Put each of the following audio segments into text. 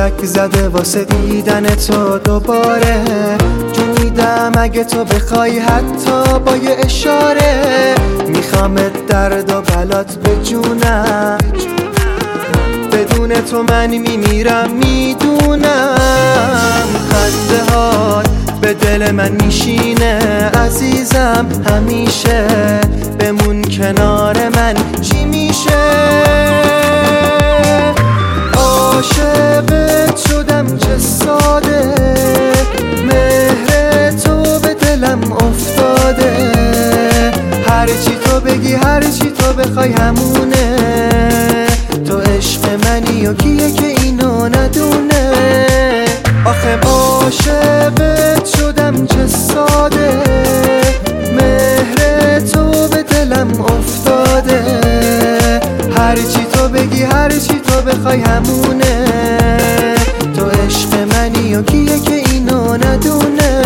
لک زده واسه دیدن تو دوباره. جون میدم اگه تو بخوای حتی با یه اشاره. میخوامت درد و بلات به جونم، بدون تو من میمیرم میدونم. خنده هات به دل من میشینه عزیزم، همیشه بمون کنار من چی میشه. عاشقت شدم چه ساده، مهر تو به دلم افتاده. هرچی تو بگی هرچی تو بخوای همونه. تو عشق منی و کیه که اینو ندونه. آخه عاشقت شدم چه ساده، مهر تو به دلم افتاده. هرچی تو بگی هرچی تو بخوای همونه. تو عشق منی و کیه که اینو ندونه.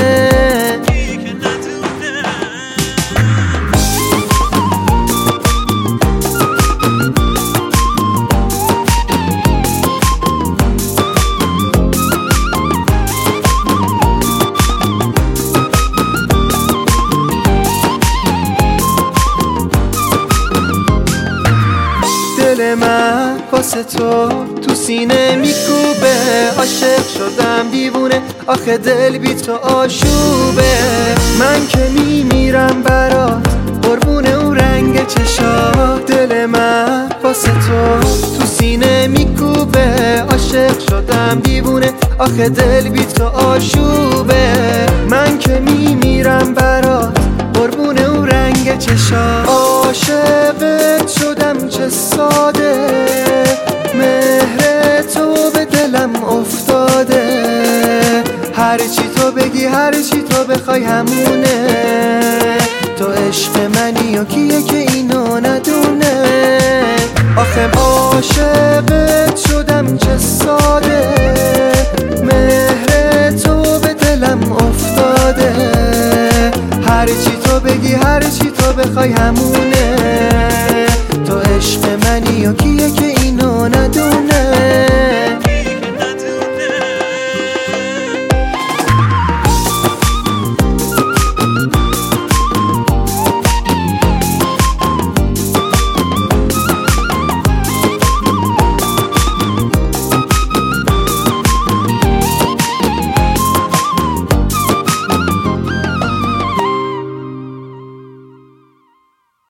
دل من واسه تو سینه میکوبه. عاشق شدم دیوونه، آخه دل بی تو آشوبه. من که میمیرم برات قربون اون رنگ چشات. دل من واسه تو سینه میکوبه. عاشق شدم دیوونه، آخه دل بی تو آشوبه. من که میمیرم برات قربون اون رنگ چشات. عاشقت شدم چه ساده، مهر تو به دلم افتاده. هرچی تو بگی هرچی تو بخوای همونه. تو عشق منی و کیه که اینو ندونه. آخه عاشقت شدم چه ساده، مهر تو به دلم افتاده. هرچی تو بگی هرچی تو بخوای همونه.